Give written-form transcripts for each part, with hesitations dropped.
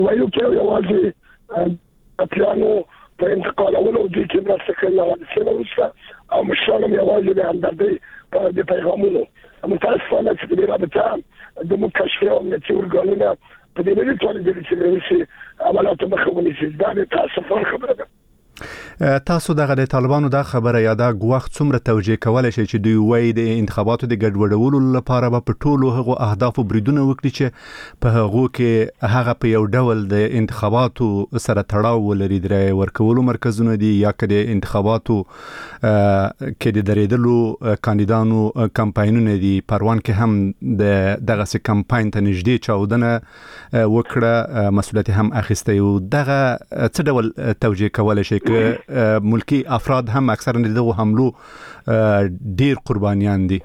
وایو کې یوازې اپلانو په انتقالولو د کې مرسته کوي او د سیمه او مشرانو یوازې د همدردۍ په د پیغامونو متاسفانه چې د رابطه د مکشفه او نتیور ګانونه په دې لري ټول د چې عملات مخونی چې دا تاسو خبره ده. تاسو د طالبانو د خبره یا د غوښ څومره توجیه کولای شي چې دوی وایي د انتخاباتو د ګډوډولو لپاره به په ټولو هغو اهدافو بریدونه وکړي چې په هغو کې هغه په یو ډول د انتخاباتو سره تړاو ولري د ورکولو مرکزونه دي یا که د انتخاباتو کې د درېدلو کاندیدانو کمپاینونه دي. پروان کې هم دغه سي کمپاین ته نږدې چاودنه وکړه مسؤلیت هم اخیسته او دغه څه ډول توجیه کولای شي که ملکی افراد هم اکثرا دغه حملو ډیر قربانیان دي.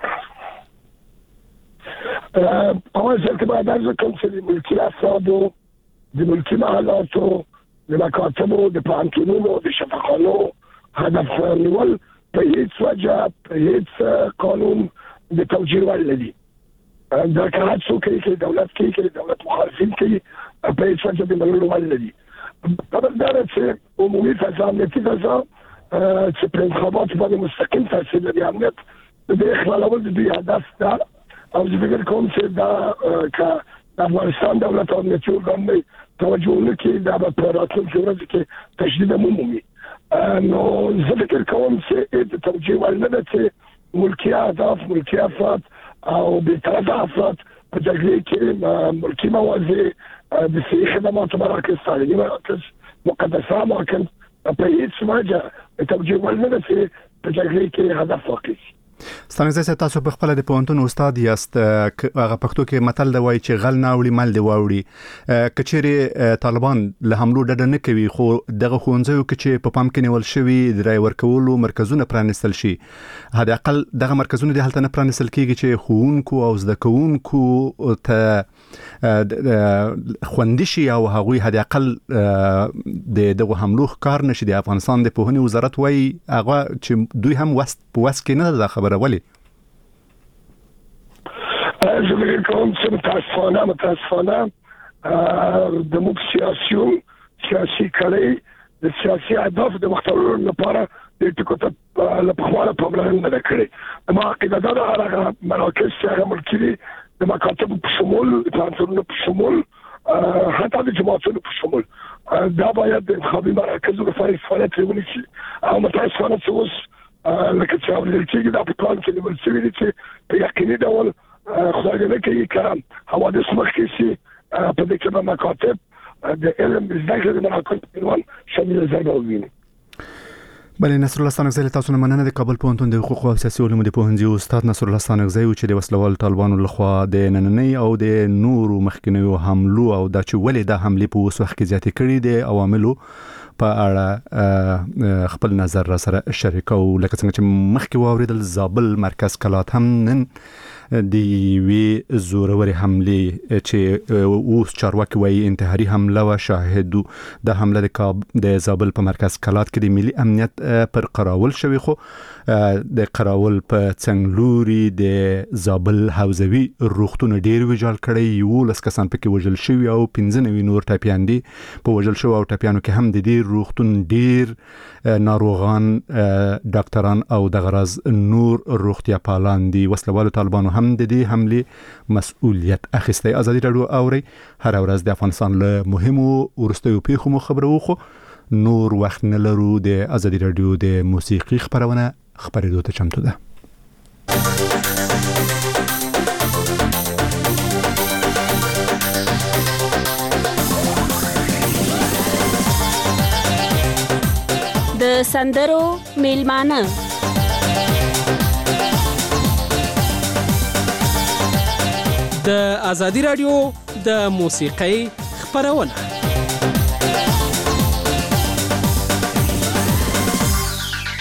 اول ځل که باید ارزه کوم چې د ملکی افرادو د ملکی محلاتو د مکاتبو د پانتونونو د شفاخانو هدف نیول په هیڅ وجه په هیڅ قانون د توجیه وړ نه دي. دا که هر څوک کې دولت کې دولت مخالفین کې په هیڅ وجه د منلو وړ نه دي. خبردار چې عمومي فضا امنیتي فضا چې په انتخاباتو باندې مستقیم تاثیر لري امنیت د اخلالول د دوی هدف ده او زه فکر کوم چې دا که د افغانستان دولت او امنیتي ارګان توجه ونه کړي دا به په راتلونکي ورځو کې تشدید هم ومومي. نو زه فکر کوم چې د توجیه وړ نه ده چې ملکي اهداف ملکي افراد او بېطرفه افراد په جګړې کې ملکي موازی د صحي خدماتو مراکز تعلیمي مراکز مقدسه اماکن په هیڅ وجه توجیه وړ نه ده چې په جګړې کې هدف واقع شي. ستانګزه تاسو په خپل د پوهنتون استاد یاست هغه پښتو کې متل دی وایي چې غل نه وړي مل دی واوړي. کچېرې طالبان له حملو ډډه نه کوي خو دغه ښوونځیو کې چې په پام کې نیول شوي د رای ورکولو مرکزونه پرانیستل شي حد اقل دغه مرکزونه د هلته نه پرانیستل کېږي چې ښوونکو او زده کوونکو ته خوندي شي او هغوی حد اقل د دغه حملو ښکار نشي. د افغانستان د پوهنې وزارت وایي هغه چې دوی هم وس کې نه ده خبره ولې. زه فکر کوم چې متاسفانه د موږ سیاسي کړۍ د سیاسي اهداف د مختلفو لپاره د ټکو ته لپاره پاملرنه نه کړې. ما عقیده ده هغه مراکز چې هغه ملکي دي د مکاتبو په شمول د پانتونونو په شمول حتی د جماعتونو په شمول دا باید د انتخابي مراکزو لپاره فعالیت ونیسي او متاسفانه چې اوس لکه چې اورېدل کېږي دا په پلان کې نیول شوي دي چې په یقیني ډول خدای دې نه کوي که حوادث مخکې شي په دې کې به مکاتب د علم د زده کړې د مراکز په عنوان شامل ځای به وویني. بله نصر الله ستانکزی تاسو نه مننه. د کابل پوهنتون د حقوقو او سیاسي علومو د پوهنځي استاد نصر الله ستانکزی چې د وسلوال طالبانو لخوا د نننۍ او د نورو مخکینیو حملو او دا چې ولې دا حملې په اوس وخت کې زیاتې کړي د عواملو په اړه خپل نظر را سره شریکو. لکه څنګه چې مخکې واوریدل زابل مرکز کلات هم نن د وی زوروري حمله چې اوس چارواکي وایي انتحاري حمله و شاهدو د حمله د زابل په مرکز کلات کې د ملي امنیت پر قراول شوی خو د قراول په څنګلوري د زابل حوزوي روغتون ډیر ویجال کړي یو لس کسان پکې وژل شوی او 15 نور ټاپیان دي په وژل شو او ټاپیانو کې هم د دې روغتون ډیر ناروغان ډاکټران او د غرض نور روغتیا پالان دي. وسلوال طالبانو هم د دې حمله مسؤلیت اخیسته. ازادي راډیو اوري هر ورځ د افغانستان له مهمو ورستیو پیښو خبرو خو نور وخت نه لرو. د ازادي راډیو د موسیقي خبرونه خبرېدو ته چمتو ده. د سندرو میلمانه د ازادي راډیو د موسیقۍ خبرونه.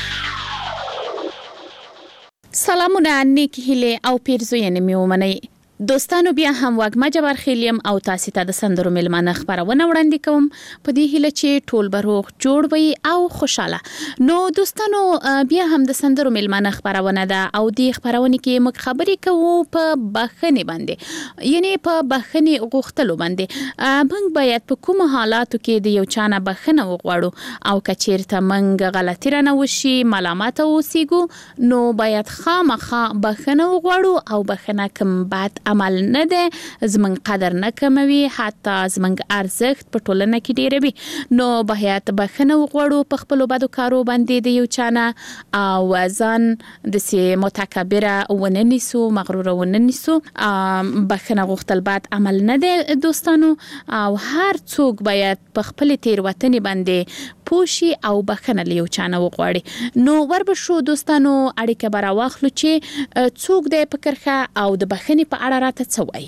سلامونه نیک هیله او پیرزوینه مې ومنئ. دوستانو بیا هم وګما جبر خیلیم او تاسو ته د سندرو ملمانه خبرونه وړاندې کوم په دې هیله چې ټول بروغ جوړ وي او خوشاله. نو دوستانو بیا هم د سندرو ملمانه خبرونه ده او د خبرونه کې موږ خبرې کوو په بخښنې باندې، یعنی په بخښنې غوښتلو باندې. موږ باید په کوم حالاتو کې د یو چانه بخښنه وغواړو او کچیرته موږ غلطی رانه وشي ملامت اوسېګو نو باید خامخا بخښنه وغواړو او بخښنه کوم بعد عمل نه ده زمنګ قدر نه کموي، حتی زمنګ ارزښت په ټولنه کې ډېر وي. نو باید بخښنه وغواړو په خپل بدو کارو باندې د یو چانه او ځان د سي متکبره وننسو، مغرور وننسو. بخښنه غوښتل بعد عمل نه ده دوستانو، او هر څوک باید په خپل تیروتنې باندې پوشي او بخښنه له یو چانه وغواړي. نو وربشو دوستانو اړیکه برا واخلو چې څوک د فکرخه او د بخښنې په اړه راته څه وایي.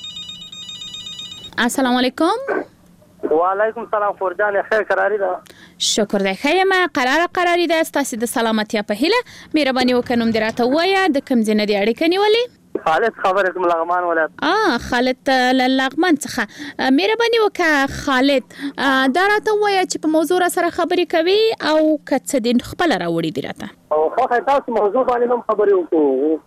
السلام علیکم. وعلیکم السلام. فورجان خیر قراری ده؟ شکر دی خیمه قراری ده. ستاسو د سلامتی په هیله مهرباني وکړم دراته وایا د کوم ځای نه دی اړیکه نیولې؟ خالد خبره کوم لغمان ولایت. خالد لغمان څخه مهرباني وکړه خالد دا راته وایا چې په موضوع سره خبرې کوي او کڅ دین خپل راوړي دی راته. او خو تاسو موضوع باندې هم خبرې وکړو.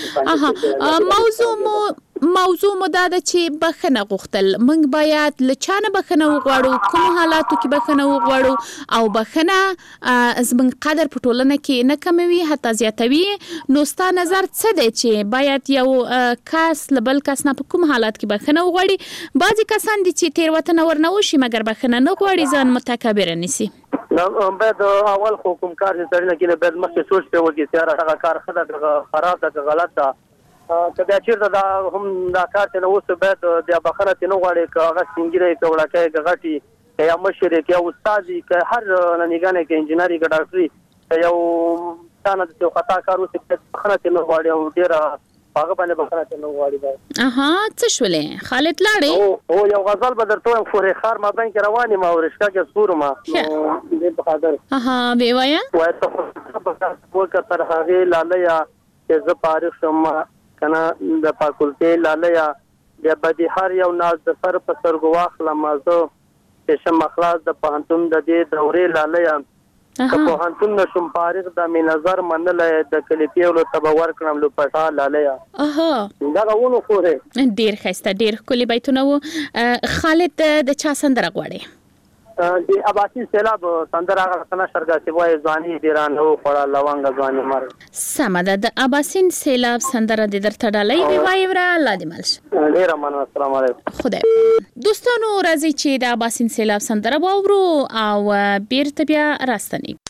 موضوع مو دا ده چې بخښنه غوښتل. موږ باید له چانه بخښنه وغواړو، کوم حالاتو کې بخښنه وغواړو او بخښنه زموږ قدر په ټولنه کې نه کموي حتی زیاتوي. نو ستا نظر څه دی چې باید یو کس له بل کس نه په کوم حالات کې بخښنه وغواړي؟ بعضې کسان دي چې تېروتنه ورنه وشي مګر بخښنه نه غواړي، ځان متکبره نیسي. باید اول خو کوم کار چې سړی نه کوي باید مخکې سوچ پرې وکړي چې هغه کار ښه ده خراب ده که غلط ده. که بیا چېرته دا هم دا کار چې نه اوس باید بیا بخښنه ترې نه غواړي، که هغه سپین ږیری که وړکی که غټ وي که یا مشر که یا استاد وي که هر ننګانی که انجینر وي که ډاکټر وي که یو چا نه داسې یو خطا کار وشي بخښنه ترې نه غواړي او ډېره هغه باندې بخښنه ترې نه غواړي. څه شولې خالد لاړې؟ او یو غزل به درته وایم فورې خار مابین کې روان یم او رشکه کې سپورم دې په خاطر ویې وایه وایه ته خو وکړه تر هغې لالیه چې زه فارغ شم کنه د فاکولټې لالیه بیا به دې هر یو ناز د سر په سترګو واخلم زه چې شم خلاص د پوهنتون د دې دورې لالیه که پوهنتون نه شم فارغ د مې نظر منلی د کلي پیولو ته به ورکړم لوپټا لالیه. دغه ونو خورې ډېر ښایسته ډېر ښکلي بیتونه وو. خالد د چا سندره غواړې؟ د اباسین سیلاب سندره هغه رسنه شرګاسي وایي ځواني ډېران هو خوړه لونګه ځواني مرګ. سمه ده. د اباسین سیلاب سندره د درته ډالۍ دی وایي وره الله دې مل شي. ډېره مننه. السلام علیکم. خدای دوستانو راځي چې د اباسین سیلاب سندره واورو او بیرته بیا راستنی.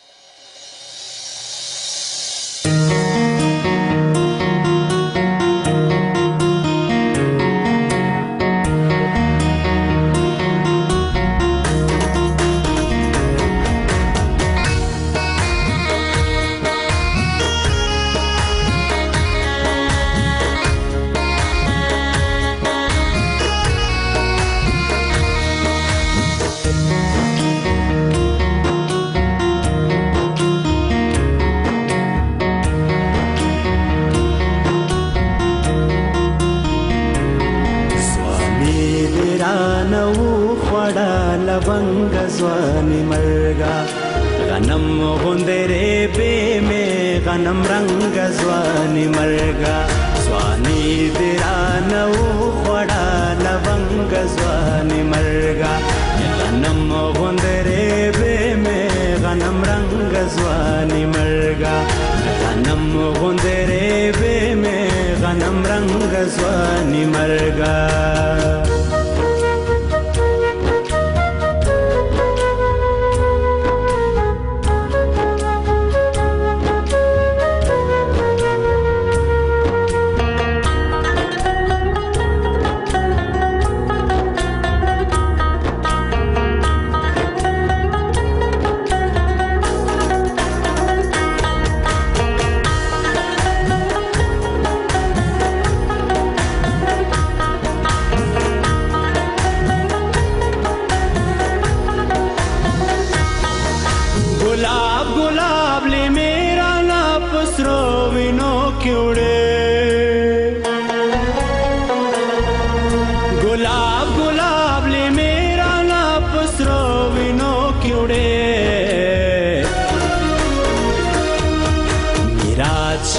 लवंग ځواني مرګا غنم غوندره به مې غنم رنگ ځواني مرګا ځواني درانو وړا لونګ ځواني مرګا غنم غوندره به مې غنم رنگ ځواني مرګا غنم غوندره به مې غنم رنگ ځواني مرګا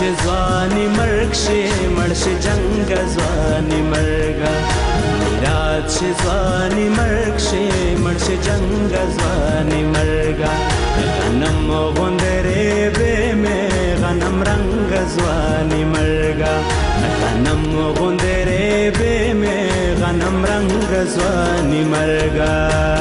ځواني مرګ شي مړ شي جنگ ځواني مرګا میراث شي ځواني مرګ شي مړ شي جنگ ځواني مرګا غنم غوندره به مې غنم رنگ ځواني مرګا غنم غوندره به مې غنم رنگ ځواني مرګا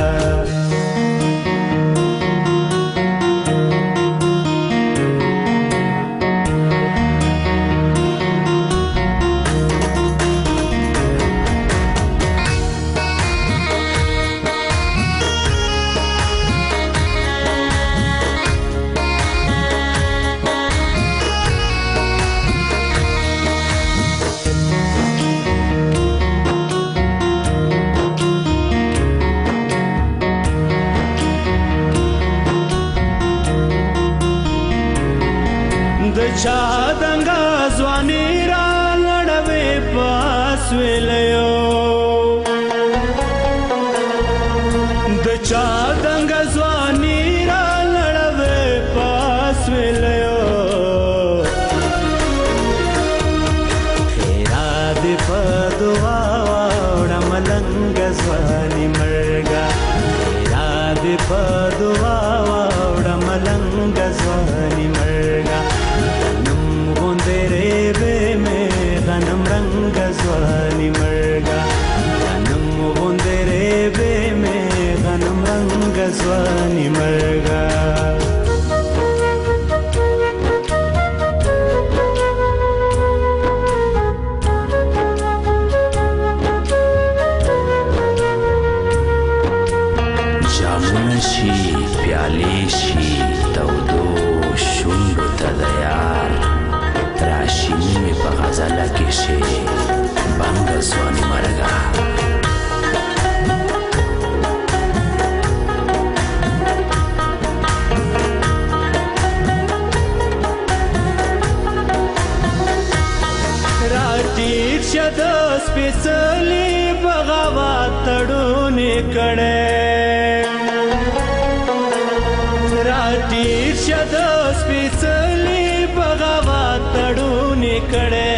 چا دنګا ځواني را لړوي پاس ویلو د چا دنګا ځواني را لړوي پاس ویلو خیرا دې په دعا وړم لنګ ځواني مرګا خیرا دې په دعا وړم لنګ ځواني مرګا غنم رنگ ځواني مرګا غنم غوندره به مې غنم رنگ ځواني مرګا جامونه شي پیالې شي تودو شونډو ته د یار راشینی می په غزله کې شي بنګ ځواني مرګا راټیر شد سپېڅلې بغاوت تړونې کړې راټیر شد سپېڅلې بغاوت تړونې کړې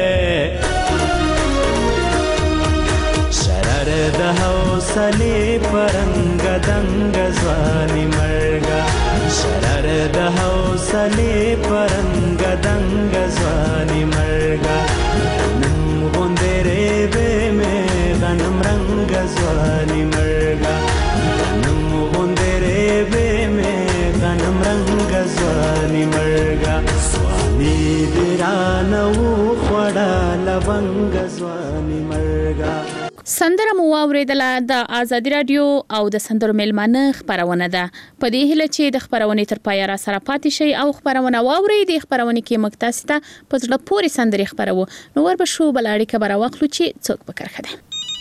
شرر د حوصلې پرنګ دنګ ځواني مرګا شرر د حوصلې پرنګ دنګ ځواني مرګا غنم غوندره به مې غنم رنګ ځواني مرګا غنم غوندره به مې غنم رنګ ځواني مرګا ځواني درانه و خړا لونګ ځواني مرګا سندره مو اوریدله د آزادي رادیو او د سندرو میلمانه خبرونه ده په دې هله چې د خبرونې تر پای را سره پاتې شي او خبرونه واوري د خبرونه کې مکتاسته په ځړه پوري سندري خبرو نو ور به شو بلاړی خبره واخلو چې څوک بکرخه ده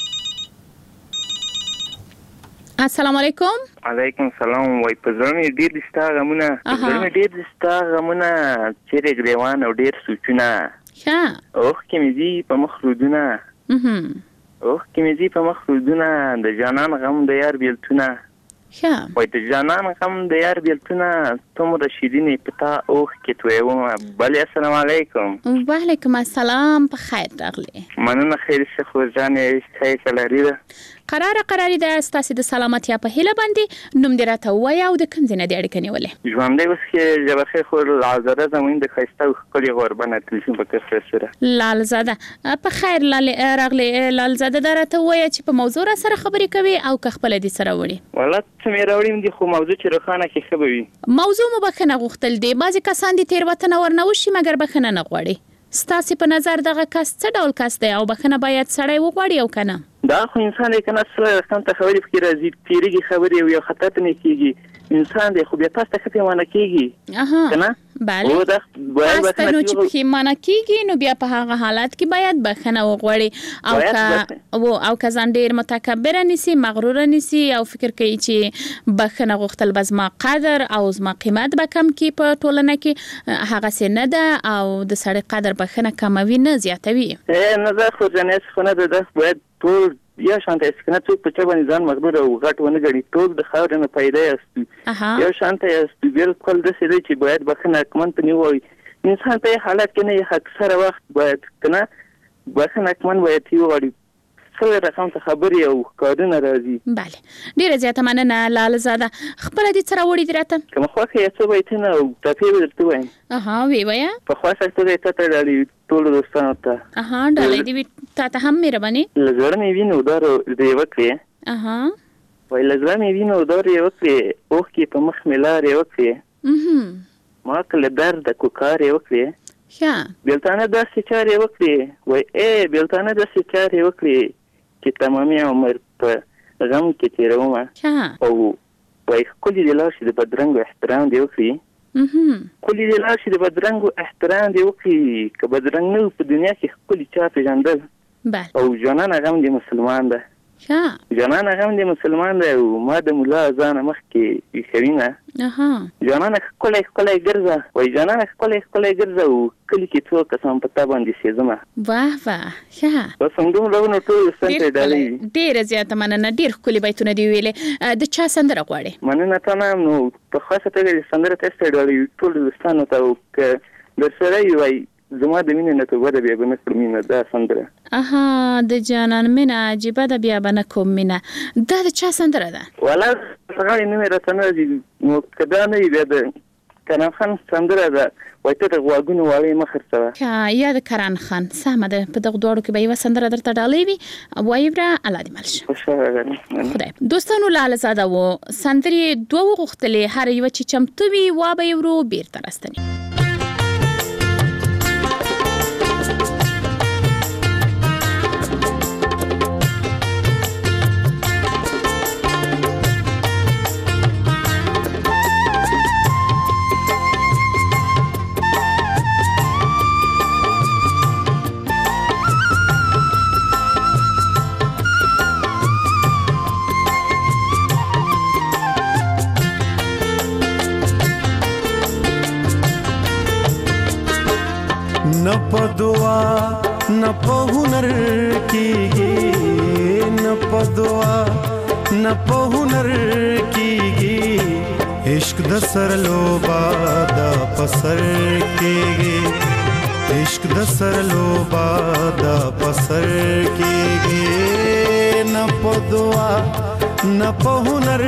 السلام علیکم علیکم السلام وای په ځمې ډیر دستا غمونه چیرې ګریوان او ډیر سوچونه ها اوه کې مې دي په مخلودونه د جانان غم د یار بیلتونه ها وای د جانان غم د یار بیلتونه تم رشیدینې پتا اوه کې توې و بل السلام علیکم وعلیکم السلام په خیر راغلی مننه خیر څه خو ځانې ښه لري قراری ده ستاسو د سلامتیا په هله باندې نوم دې راته وایي او د کوم ځای نه دې اړیکه نیولې ژوندې اوس کې جبخه خو لالزاده زموږ د خسته او خپل غربنه تلفون په کسر سره لالزاده په خیر راغلی لالزاده درته وایي چې په موضوع سره خبرې کوي او که خپل دې سره وړي والله څه مې راوړم دي خو موضوع چې روخانه کې خبري موضوع مو بخنه غوښتل دي بعضی کسان دي تیروتنه ورنوشي مګر بخنه نه غواړي ستاسو په نظر دغه کس څه ډول کس دی او بخنه باید سړی وغواړي او کنه دا خو انسان دی کنه سره څنګه ته خبرې فکر راځي تیریږي خبرې او یو خطر نه کیږي انسان دی خو بیا تاسو ته څه معنی کیږي کنه بله او دا باید نو چې په معنی کیږي نو بیا په هغه حالت کې باید بخنه وغواړي او که ځان ډیر متکبر نسی مغرور نسی او فکر کوي چې بخنه غوښتل بس ما قدر او ما قیمت به کم کی په ټولنه کې هغه څه نه ده او د سړی قدر بخنه کموي نه زیاتوي نه زه خو ځنه څه نه ده باید ټول یا شانته اسکنه څوک په چا باندې ځان مغرور او غټ ونه غړي ټول د خاور نه پیدا است یا شانته است بالکل د څه دی چې باید بخنه کمن په نیوي انسان په حالت کې نه اکثر وخت باید کنه بخنه کمن باید یو غړي څه رقم ته خبري او کارونه راځي. bale ډیره زیاته مننه لاله زاده. خپل دې سره وړي درته کوم خو کې څه وایي ته او تاسو ورته وایم. وی ویا په خاصه ته ته ډالې ټول دوستانو ته. ډالې دې ته هم مهرباني. لږه مې وینو دارو دې وکړي. وای لږه مې وینو دارو وکړي اوه کې په مخ ملاره وکړي. ما کله درد کوکارې وکړي. بیلتانه داسې چارې وکړي وای بیلتانه داسې چارې وکړي چې تمامي عمر په غم کې تیرومه او وای کلی د لاشي د بدرنګ احترام دی وکړي. کلی د لاشي د بدرنګ احترام دی وکړي که بدرنګ نه په دنیا کې کلی چا پیژندل او جانان غم دی مسلمان ده. جانان غم دی مسلمان ده او ما د مولا اذان مخ کې خرینه جانان کله ګرځه وای جانان کله ګرځه او کلی کې څو کسان پتا باندې سيزمه. واه بس څنګه له نو ټول څنګه ډالې ډیر زیاته مننه. ډیر کلی بیتونه دی ویلې د چا سندره غواړي؟ مننه تمام. نو په خاصه ته سندره تاسو ډالې ټول دوستانو ته او د سره وای زما د مینې نه ته بیا به نه مینه دا سندره د جانان مینه عجیبه ده بیا به نه کوم مینه. دا د چا سندره ده؟ والا څنګه نه مې راته نه دي نو کدا نه بیا د کران خان سندره ده وای ته د غواګونو واړې مخرڅه یا د کران خان سمه ده. په دغه دوړو کې به یو سندره درته ډالې وي وایبره الله دې ملشه خدای. دوستانو لاله زاده و سندري دوه غختلې هر یو چې چمتو وي وا به ورو بیرته راستنی. न په دعا न په هنر کېږي न په دعا न په هنر کېږي عشق د سر لوبا د پسر کېږي عشق د سر لوبا د پسر کېږي न په دعا न په هنر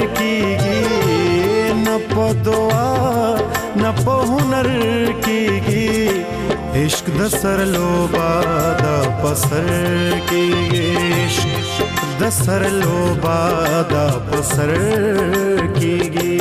کېږي न په دعا न په هنر کېږي عشق د سر لوبا د پسر کېږي عشق د سر لوبا د پسر کېږي.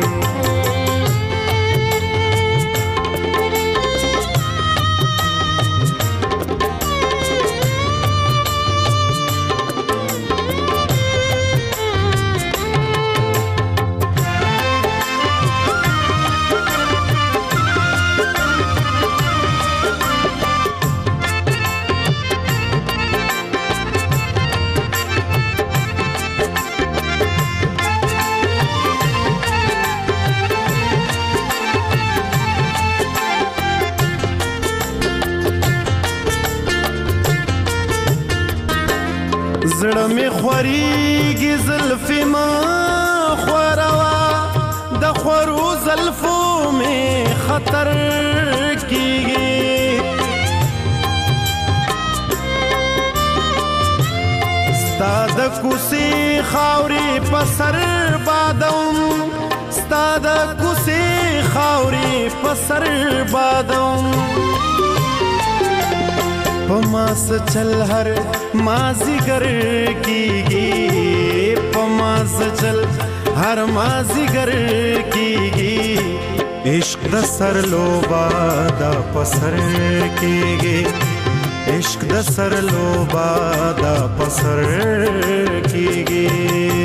زړه می خوريږي زلفې ما خوروا د خورو زلفو می خطر کیږي ستاد کوسي خاوري پسر بادم ستاد کوسي خاوري پسر بادم پماس چل ہر مازیگر کیږي پماس چل ہر مازیگر کیږي عشق د سر لوبا د پسر کیږي عشق د سر لوبا د پسر کیږي.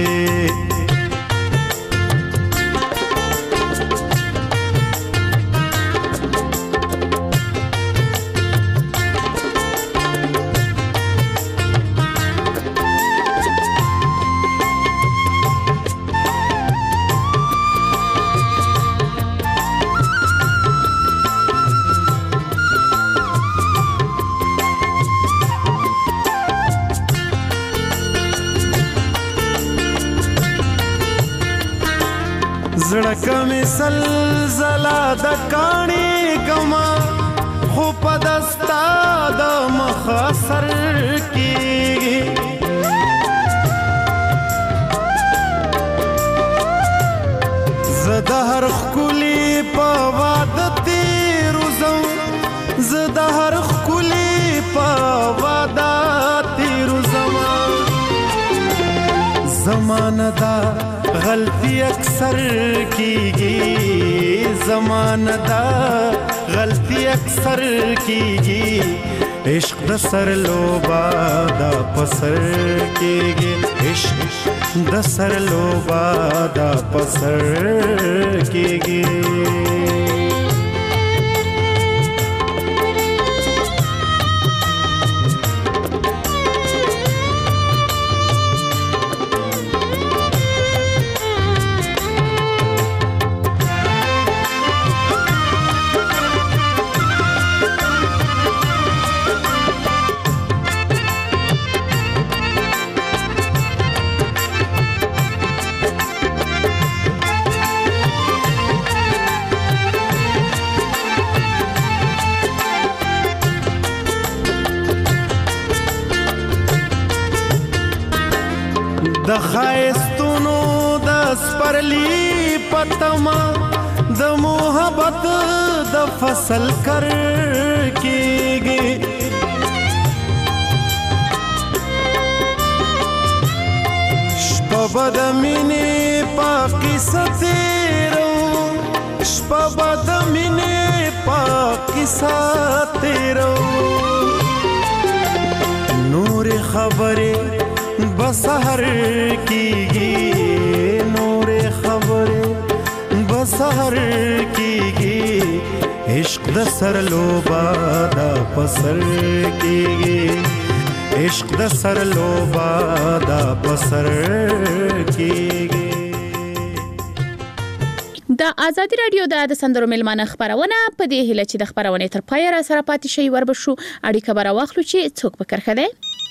زړه کمې سلزله د کاڼي کما خو پدستا د مخاصر کیږي زه د هر ښکلي په واده تېرو زم زه د هر ښکلي په واده تېرو زما زمانه دا غلطی اکثر کیږي زمانه دا غلطی اکثر کیږي عشق د سر لوبا دا پسر کیږي عشق د سر لوبا دا پسر کیږي د خایستونو د سپرلی پتما د محبت د فصل کر کیږي شپه د مینې پاکي ستیرو شپه د مینې پاکي ستیرو نور خبره بسهر کیږي نور خبره بسهر کیږي عشق د سر لوبا دا پسر کیږي عشق د سر لوبا دا پسر کیږي د آزادي رادیو د سندرو ملمانه خبرونه په دې هله چې د خبرونه تر پای را سره پاتې شي وربشو اړیکه بر واخلو چې څوک به کرخه ده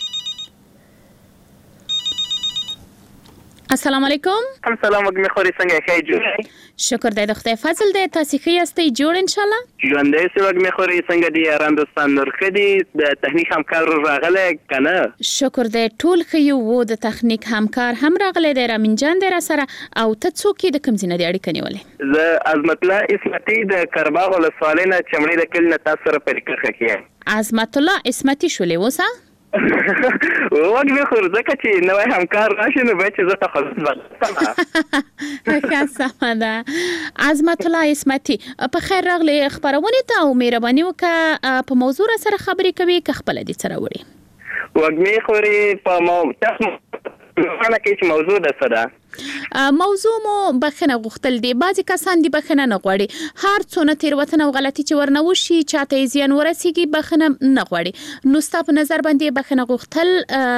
السلام علیکم. السلام علیکم خوري څنګه ښه جوړ شکر د خدای فضل دی تاسو ښه یاستئ جوړ ان شاء الله ژوندې سوګ مې خوري څنګه دی آرام دوستان نور خدي د تخنیک همکار راغله کنه شکر دی ټول ښه یو د تخنیک همکار هم راغله دی رامین جان دی را سره او ته څوک د کوم ځای نه دی اړیکه نیولې زه عظمت الله اسمتي د کرباغ ول سوالینه چمړې د کلنه تاسو سره پریکړه کیه عظمت الله اسمتي شولې وسه وګورئ خو ځکه چې نوې همکار راشي نو به چې زه تخصص وکړم ښه سمه ده عظمت الله اسمتي په خیر راغلی خبرونه ته او مهرباني وکړه په موضوع سره خبرې کوي که خپل دي سره وړي وګورئ خوري په تاسو انا کې چې موضوع ده سره موضوع مو بخنه غوښتل دي بعضی کسان دي بخنه نه غواړي هر څونه تیروتنه او غلطي چې ورنوشي چاته زیان ورسیږي بخنه نه غواړي نو ستاسو په نظر باندې بخنه غوښتل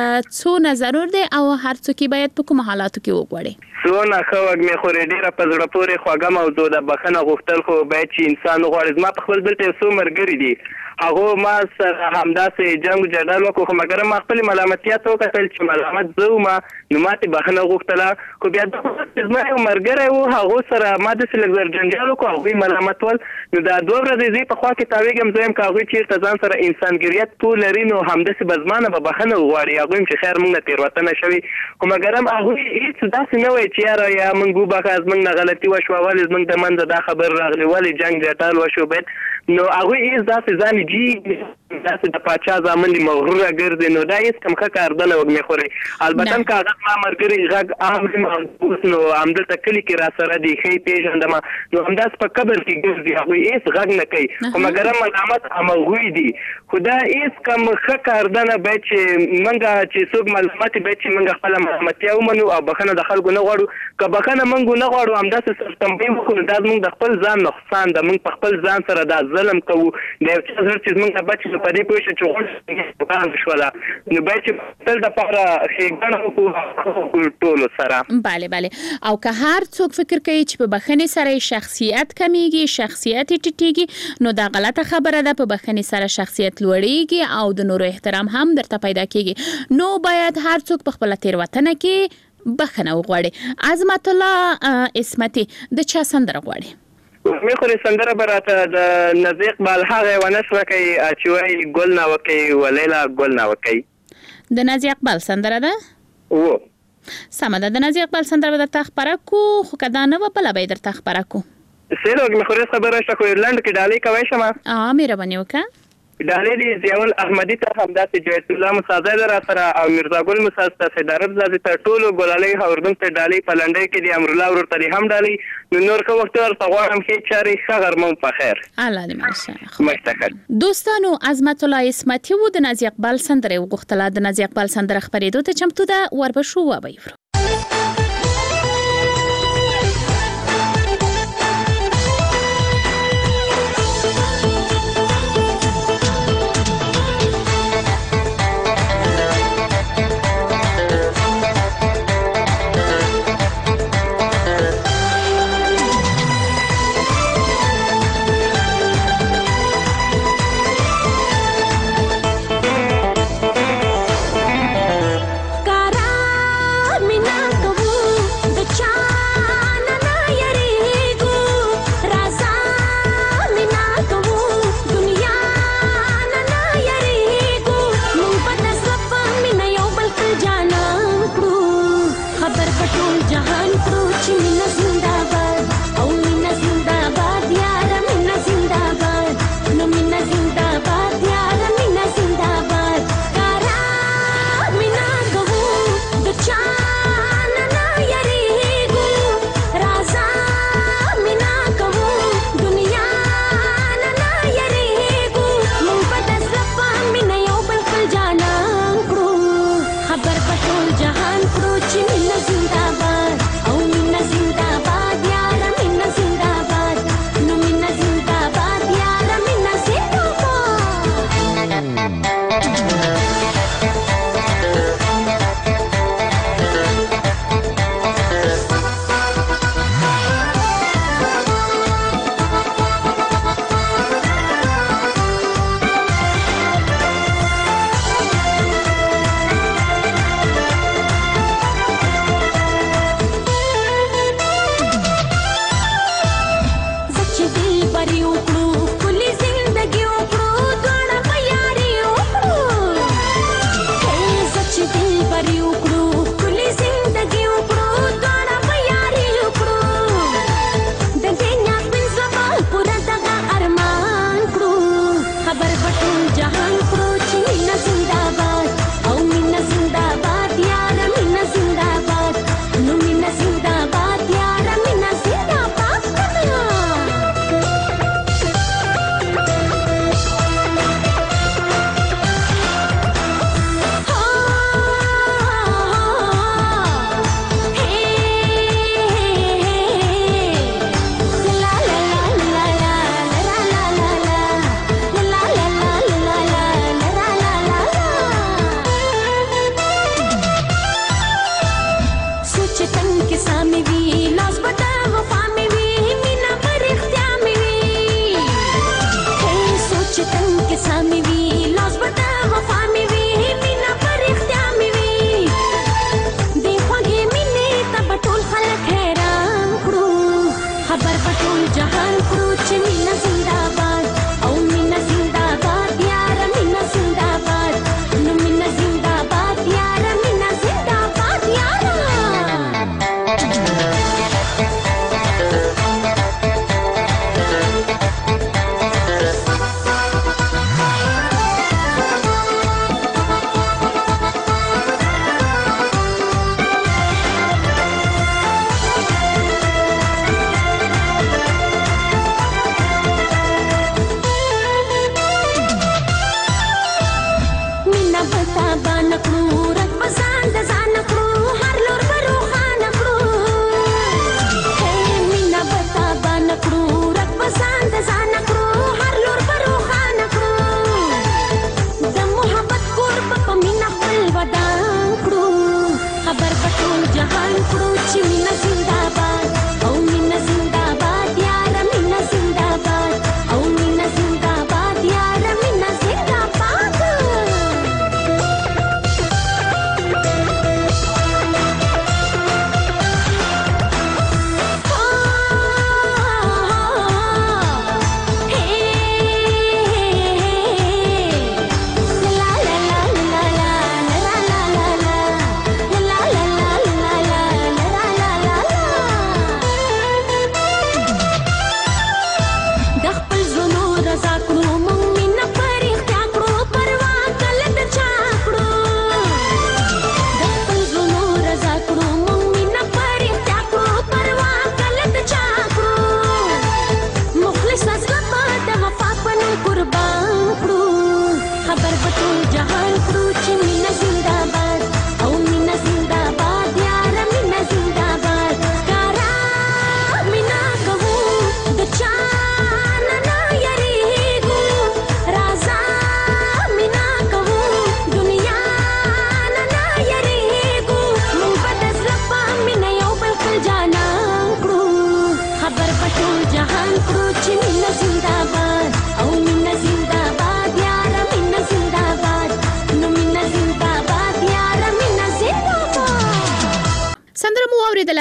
څو نظر دی او هر څوک باید په کوم حالاتو کې وغواړي سونه خو وګمه خو ډیره په زړه پورې خواږه موضوع ده بخنه غوښتل خو باید چې انسان غواړي ما په خپل دلته څو مرګري دي هغه ما سره همداسې جنگ جدال وکړو خو مګر ما خپل ملامتیات وکړل چې ملامت زه ما نو ماته بخنه غوښتله خو بیا د زما یو مرګره و هغه سره ما د سلګر جنجال وکړو هغه ملامت ول نو دا دوه ورځې زی په خوا کې تاویږم زم کاغوي چې ځان سره انسانګریت ټول لري نو همداسې بزمانه به بخنه غواړي هغه چې خیر مونږ تیروتنه شوی خو مګر هغه هیڅ داسې نه وای چې یا مونږ وبخاز مونږ نه غلطي وشو ولې مونږ د منځ دا خبر راغلی ولې جنگ جدال وشو بیت نو هغه هیڅ داسې ځان جی داسې د پاچا ځامن دي مغرور ګرځي نو دا هیڅ کم ښه کار نه وګمه خوري البته کاغذ ما مرګري غږ عام نو همدلته کلی کې را سره دی خې پیژندم نو همداس په قبر کې ګرځي هغه هیڅ غږ نه کوي خو مګر ملامت امغوي دي خدا هیڅ کم ښه کار نه به چې منګه چې څوک ملامت به چې منګه خپل ملامت یو منو او بخنه د خلکو نه غواړو که بخنه منګو نه غواړو همداس تنبیه وکړو دا موږ د خپل ځان نقصان د موږ په خپل ځان سره دا ظلم کوو د یو څه چې موږ بچ په دې پوه شو چې غوښتل شو لا نو به چې تل د پاره ښېګڼه وکړو ټول سره bale او که هر څوک فکر کوي چې په بخنه سره شخصیت کمیږي شخصیت ټیټیږي نو دا غلطه خبره ده په بخنه سره شخصیت لوړیږي او د نورو احترام هم درته پیدا کیږي نو باید هر څوک په خپل تیروتنه کې بخنه وغواړي عظمت الله اسمتي د چا سندره غواړي مې خوري سندره براته د نزیق بال هغه ونسره کوي چې وای ګل نه وکي ولیلا ګل نه وکي د نازي اقبال سندره ده او سمه ده د نازي اقبال سندره به درته خبره کو خو کدا نه و بل به درته خبره کو سیلو مې خوري خبره شته خو ایرلند کې ډالۍ کوي شمه مهرباني وکړه ډالۍ دي ضیاء احمدی ته همداسې جوید الله مساعده در سره او مرزا ګل مساعد ته سیدارب زادي ته ټولو ګلالۍ اردن ته ډالۍ په لنډۍ کې دي امر الله ورته هم ډالۍ نور کو وخت ورته غواړم چې چاري خغرمون په خیر الله دې ماشه مشتاق دوستانو عظمت الله اسمتي و د نازي اقبال سندره وغوښتله د نازي اقبال سندره خبرېدو ته چمتو ده وربشو و به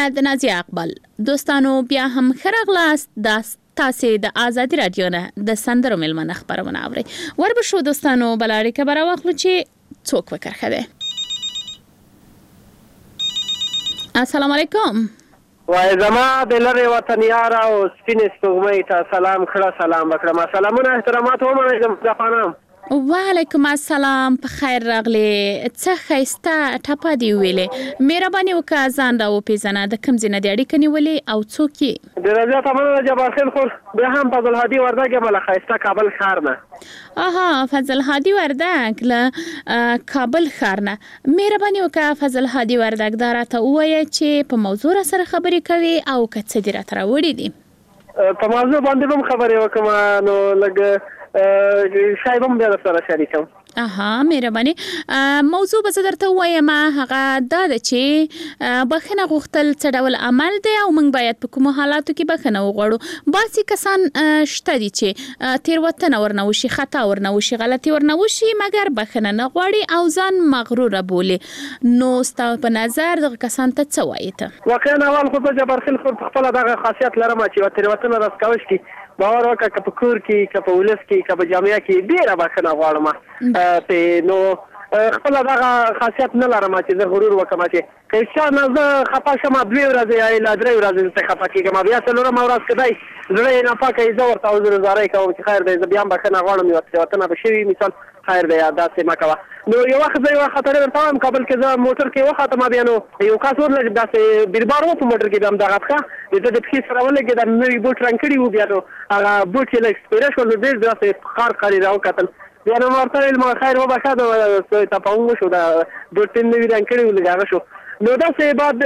محمد نازیه اقبال. دوستانو بیا هم خرغلاست تاسې د آزادي رادیو نه د سندرو ملمنه خبرونه اورئ. وربشو دوستانو بلاری که برا واخلو چې څوک وکرخه ده. السلام علیکم. وای زما د لری وطن یار او سپینې سپوږمۍ ته سلام کړه سلام وکړه. سلامونه احترامات ومنئ ځفانم. وعلیکم السلام، په خیر راغلی. څه ښایسته ټپه دې ویلې. مهرباني وکړه ځان راوپېژنه، د کوم ځای نه دې اړیکه نیولې او څوک یې؟ ډېره زیاته مننه جبار خیل خور. بیا هم فضل هادي وردګ یم له ښایسته کابل ښار نه. فضل هادي وردګ له کابل ښار نه. مهرباني وکړه فضل هادي وردګ دا راته ووایه چې په موضوع سره خبرې کوي او که څه دې راته راوړي دي. په موضوع باندې هم خبرې وکړم، نو لږ شاید هم بیا سره شریکم. مهرباني. موضوع به زه درته ووایم، هغه دا ده چې بخښنه غوښتل څه ډول عمل دی او موږ باید په کومو حالاتو کې بخښنه وغواړو. بعضې کسان شته دي چې تېروتنه ورنه وشي، خطا ورنه وشي، غلطي ورنه وشي، مګر بخښنه نه غواړي او ځان مغروره بولي. نو ستا په نظر دغه کسان ته څه وایې ته؟ واقعا اول خو زه جبار خیل خور په خپله دغه خاصیت لرم چې یوه تېروتنه راسکوش کې باور وکړه، که په کور کې، که په ولس کې، که په جامعه کې ډېره بخښنه غواړم. نو خپله دغه خاصیت نه لرم چې زه غرور وکړم چې که چا نه زه خفه شم 2 ورځې یا له 3 ورځې زه خفه کېږم، بیا څلورمه ورځ که دی زړه یې ناپاکه وي زه ورته عذرګزارۍ کوم چې خیر دی زه بیا هم بخښنه غواړم، یوه تېروتنه به شوي مثال خیر دی داسې مه کوه. نو یو وخت زه یوه خاطرې درته وایم، کابل کې زه موټر کې وختم، بیا نو یو کس ورلګ داسې بیربار و په موټر کې بیا هم دغه پښه د ده د پښې سره ولګېده، نوي بوټ رنګ کړي وو، بیا نو هغه بوټ چې لږ سپېره شول نو ډېر داسې خار یې راوکتل. بیا نو ما ورته ویل ما خیر وبخښه تفاهم وشو، دا بوټ نوي رنګ کړي وو لږ هغه شو. نو داسې بعد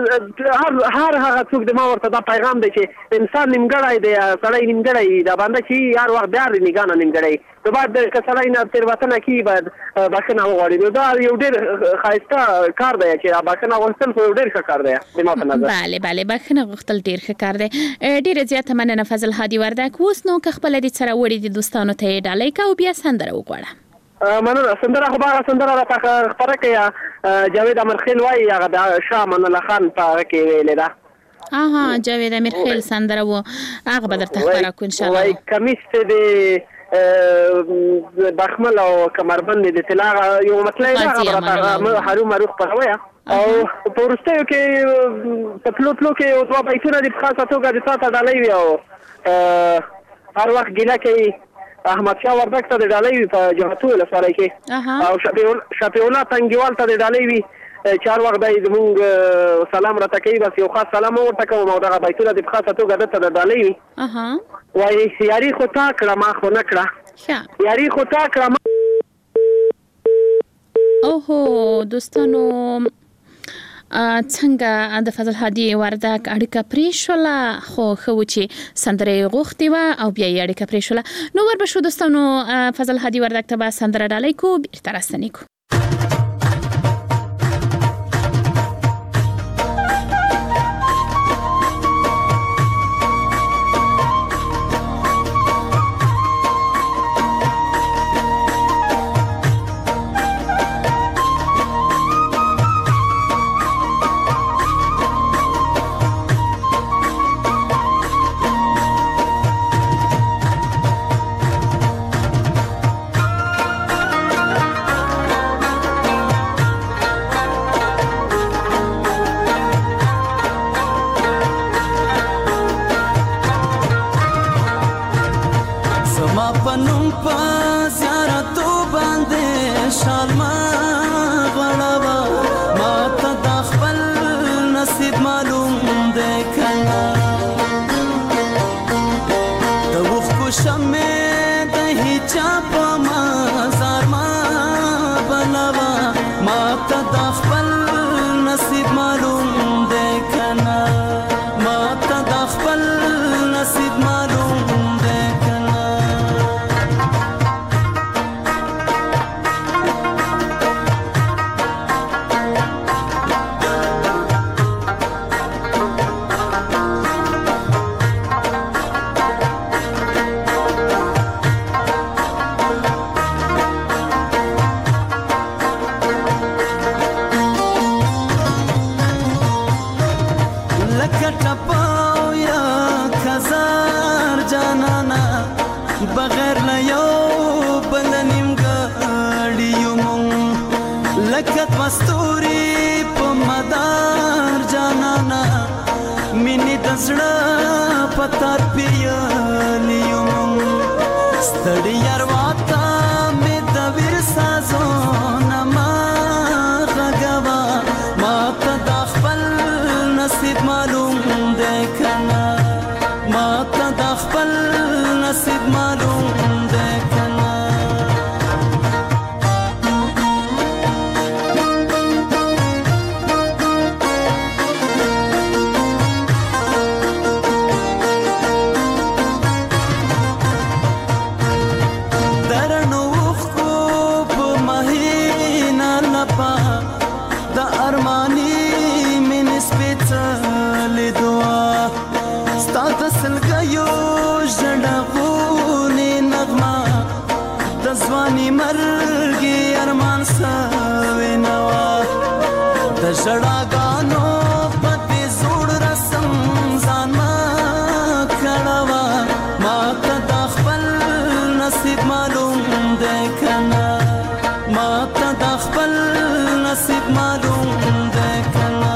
هر هغه څوک د ما ورته دا پیغام دی چې انسان نیمګړی دی، سړی نیمګړی وي، دا بنده چې هر وخت بیا د نګاه نه نیمګړی نو باید که سړی نه تېروتنه کوي باید بخښنه وغواړي. نو دا یو ډېر ښایسته کار دی چې بخښنه غوښتل خو یو ډېر ښه کار دی د ما په نظر. بله بخښنه غوښتل ډېر ښه کار دی. ډېره زیاته مننه فضل هادي وردګ. اوس نو که خپله دې څه راوړي دي دوستانو ته یې ډالۍ که او بیا سندره وغواړه. مننه. سندره خو به هغه سندره راته خپره کړې جاوید امرخیل وایي، هغه د شاه امان الله خان په هغه کې ویلې ده. جاوید امرخیل سندره و، هغه به درته خپره کړو انشاءالله. وایي کمیس ته د بخمل او کمربند د طلا یو مطلب ده، هغه به راته هرومرو خپروي او په وروستیو کې په تلو کې یو 2 بیتونه د په خاصه توګه د تا ته ډالۍ وي او هر وخت ګیله کوي احمد شاه وردګ ته د ډالۍ وي په جهتو ولسوالۍ کې، او شفیع الله تنګیوال ته د ډالۍ وي چې هر وخت دی زمونږ سلام راته کوي، بس یو خاص سلام ورته کوم او دغه بیتونه د په خاصه توګه دته د ډالۍ وي. وایي یاري خو تا کړه ما خو نه کړه، یاري خو تا کړه ما. دوستانو څنګه د فضل هادي وردګ اړیکه پرې شوله، خو ښه و چې سندره یې غوښتې وه او بیا یې اړیکه پرې شوله. نو وربشو دوستانو فضل هادي وردګ ته به سندره ډالۍ کو، بیرته راستنې کو. ټپاو یا خزار جانانا بغیر له یو بل نیمګړي یو مونږ لکه دوه ستوري په مدار جانانا مینې د زړه په تار پیلي یو مونږ ستړي یارواته مې د ویر سازونه ما غږوه ما ته د خپل نصیب معلوم دی که نه ما ته د خپل نصیب معلوم دی که نه درنو اوښکو په مهینه لپه د ارماني مینې سپېڅلې دعا ستا د سلګیو ژړغونې نغمه د ځواني مرګي ارمان سوې نه وه د ژړاګانو په دې زوړ رسم ځان مه کړوه ما ته د خپل نصیب معلوم دی که نه ما ته د خپل نصیب معلوم دی که نه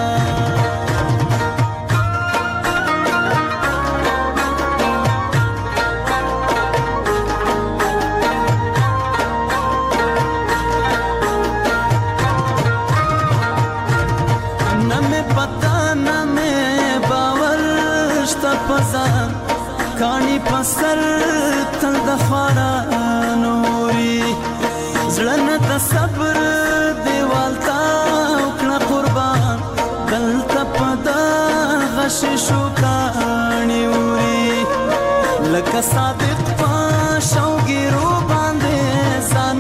کانی پسر تل د خارانوري زړه نه د صبر دیوال تا وکړه قربان دلته په دغه شیشو کاڼي اوري لکه صادق په شوګیرو باندې ځان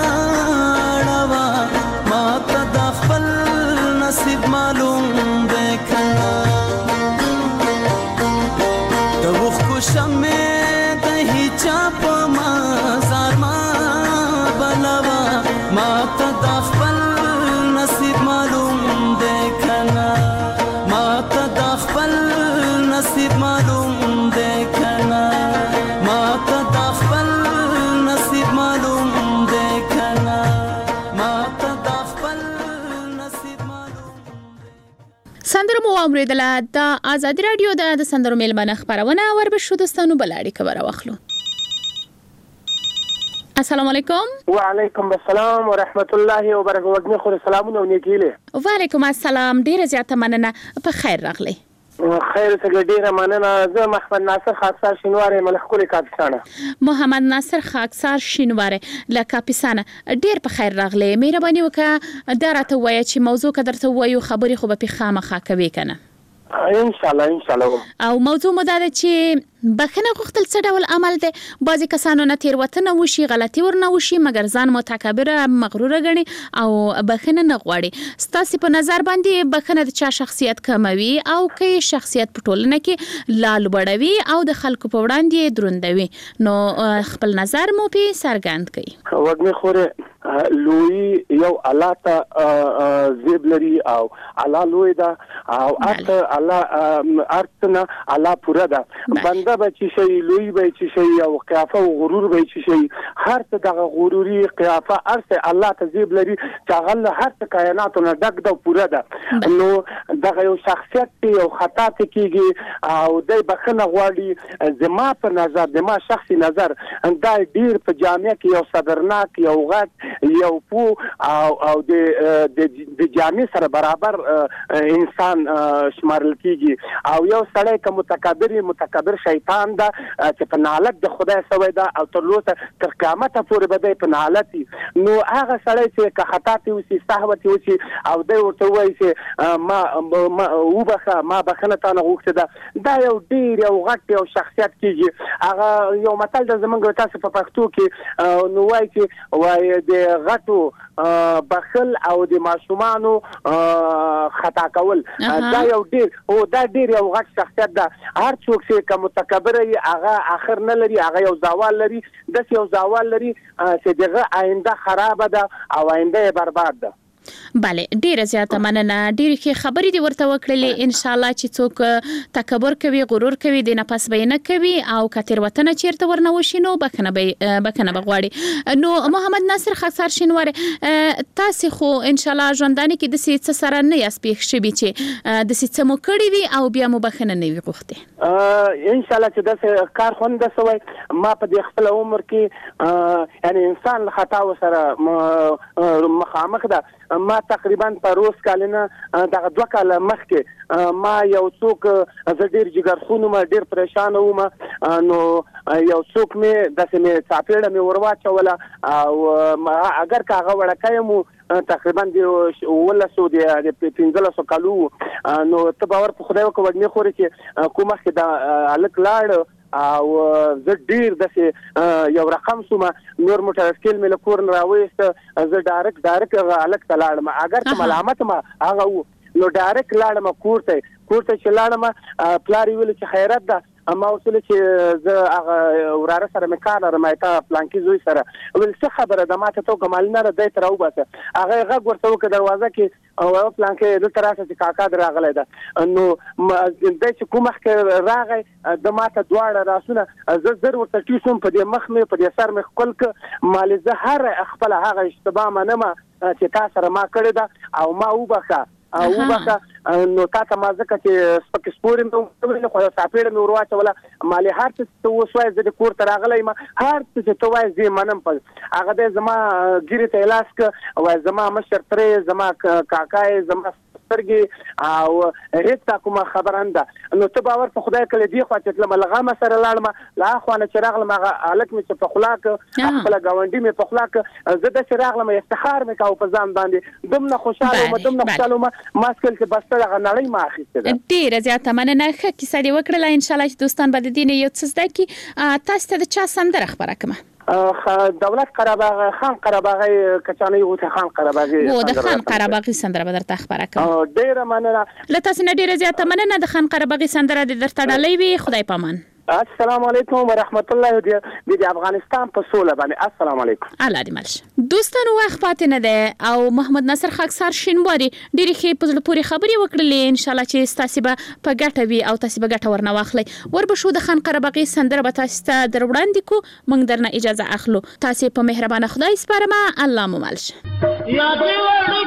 ماړوه ما ته د خپل نصیب معلوم دی که شمع د هیچا په مزار ما بلوا ما ته د خپل نصیب معلوم دی که نه ما ته د خپل نصیب معلوم دی که نه ما ته د خپل نصیب معلوم دی که نه ما ته د خپل نصیب معلوم سندرو مو اوریدله د آزادي رادیو د سندرو میلمنه خبرونه وربشو دوستانو بلاړي خبره واخلو. السلام علیکم. وعلیکم السلام ورحمت الله وبرکاته. خو سلامونه نیکیله. وعلیکم السلام. ډیره زیاته مننه. په خیر راغلی. خیر څنګه ډیره مننه. زه محمد ناصر خاکسار شینواری ملخکوري کاپیسانه. محمد ناصر خاکسار شینواری له کاپیسانه ډیر په خیر راغلی. مهرباني وکړه دا راته وایي چې موضوع کدرته وایو خبري خو به خامخا کوي کنه. ان شاء الله. او موضوع مو دا چې بخنه غوښتل څه ډول عمل دی. بعضی کسانو نه تیروتنه وشي غلطي ورنه وشي مګر ځان متکبر مغرور غني او بخنه نه غواړي. ستاسو په نظر باندې بخنه د چا شخصیت کموي او کې شخصیت په ټولنه کې لال وړوي او د خلکو په وړاندې دروندوي؟ نو خپل نظر مو په سرګند کړئ. وګنه خوره لوی یو الله ته زیب لري او الله لوی دا او الله ارتنا الله پورا دا بنده به چی شي لوی به چی شي او قیافه او غرور به چی شي هر څه دغه غروري قیافه ارته الله ته زیب لري چې هغه هر څه کائناتو نه ډک دا پورا دا نو دغه یو شخصیت یو خطا ته کیږي او د بخنه غواړي زما په نظر زما شخصي نظر دا ډیر په جامعه کې یو صبرناک یو غټ یو پو او د جامعه سره برابر انسان شمارل کیږي او یو سړی که متکبر شیطان دا چې په نالت د خدای سوی دا او تر لوته تر قیامت پورې به په نالت نو هغه سړی چې که خطا ته وسی صحوت وسی او د ورته وایي چې ما وبخه ما بخنه تا نه غوښته دا یو ډیر یو غټ یو شخصیت کیږي. هغه یو متل د زمونږ تاسو په پښتو کې نو وایي چې وایي د غټو بخل او د ماشومانو خطا کول دا یو ډیر یو غټ شخصیت ده. هر څوک چې متکبر وي هغه اخر نه لري هغه یو زوال لري د یو زوال لري چې دغه آینده خراب ده او آینده برباد ده. bale ډیره زیاته مننه ډیره کې خبرې دی ورته وکړلې ان شاء الله چې څوک تکبر کوي غرور کوي د نفس بینه کوي او کتر وطن چیرته ورنه وشینو بکنه بغواړي نو محمد ناصر خاکسار شینواری تاسو خو ان شاء الله ژوندانه کې د څه سره نه یاس پیښ شوي چې د څه مو کړی وي او بیا مو بخنه نه وي غوښته ان شاء الله چې د کار خوند سوی ما په دې خپل عمر کې یعنی انسان له خطا سره مخامخ ده ما تقریبا په روز کالنه دغه 2 کال مخکې ما یو څوک ز ډیر جګرخون ما ډیر پریشان وم نو یو څوک مې د سمې چاپېړه مې ورواچوله او اگر کاغه وړکای مو تقریبا د ولسو د 1500 کالو نو ته باور په خدای وکړ خوري چې کومه کې د الک لاړ او زه ډیر د یو رقم سوم نور موټر سکیل مې له کور راوېست زه ډایرکټ الک تلاړم اگر ته ملامت ما هغه نو ډایرکټ لاړم کور ته چې لاړم پلاری ویل چې خیرت ده اما وصل چې زه هغه وراره سره مې کار لرم ایته پلانکی زوی سره ول څه خبره ده ماته تو کمال نه د تر او باسه هغه غږ ورته وک دروازه کې او پلانکی د تراسه چې کاکا دراغله ده نو د چې کومه کې راغی د ماته دواړه راسونه زه زر ورته ټیسوم په دې مخ مې په دې سر مې خپل ک مال زه هر خپل هغه اشتباه منم چې تاسو سره ما کړی ده او ما وبخه او وبخه نو تاسو ما ځکه چې سپک سپورم نو خو سافیر مې ورواچوله مالي هر څه وسوای د کور ته راغلی ما هر څه ته وای زی منم په هغه د زما ګیره ته لاس ک او زما مشر ترې زما کاکای زما سترګي او هیڅ کومه خبرنده نو ته باور په خدای کله دی خو چې لملغه مسره لاړم لا خو نه چراغ ما الک مې په خلاق خپل گاونډي مې په خلاق زه د چراغ ما افتخار مې کاو په ځان باندې دمنه خوشاله ما سکل چې بس ته غنړی ما اخیسته ډیره زیاته مننه ښه کیسه دی وکړه ان شاء الله چې دوستان به د دین یو څه زده کی تاسو ته د چا سندره خبره کوم دولت قرهباغ خان قرهباغی کچانه یو ته خان قرهباغی و د خان قرهباغی سندره به درته خبره کوم ډیره مننه لته سن ډیره زیاته مننه د خان قرهباغی سندره د درته ډالۍ وي خدای پامان السلام علیکم ورحمت الله د افغانستان په سوله باندې السلام علیکم الله دې ملش دوستانو وخت پاتې نه ده او محمد ناصر خاکسار شینواری ډیره خې په پوری خبري وکړلې ان شاء الله چې تاسو به په ګټه وي او تاسو به ګټه ورنه واخلي وربشو د خان قرهباغی سندره به تاسو ته دروړاندې کو موږ درنه اجازه اخلو تاسو په مهربانه خدای سپارم الله مو ملش یا دی